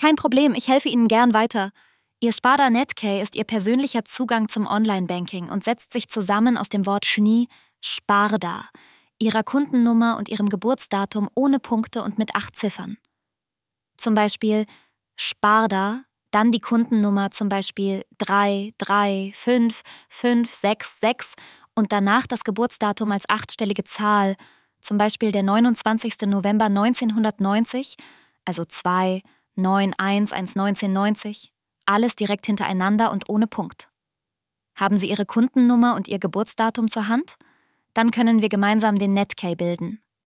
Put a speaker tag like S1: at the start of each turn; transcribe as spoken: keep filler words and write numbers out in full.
S1: Kein Problem, ich helfe Ihnen gern weiter. Ihr Sparda Netcare ist Ihr persönlicher Zugang zum Online-Banking und setzt sich zusammen aus dem Wort Schni, Sparda, Ihrer Kundennummer und Ihrem Geburtsdatum ohne Punkte und mit acht Ziffern. Zum Beispiel Sparda, dann die Kundennummer zum Beispiel drei drei fünf fünf sechs sechs und danach das Geburtsdatum als achtstellige Zahl, zum Beispiel der neunundzwanzigster November neunzehnhundertneunzig, also zwei neun eins eins neunzehnhundertneunzig, alles direkt hintereinander und ohne Punkt. Haben Sie Ihre Kundennummer und Ihr Geburtsdatum zur Hand? Dann können wir gemeinsam den Netcare bilden.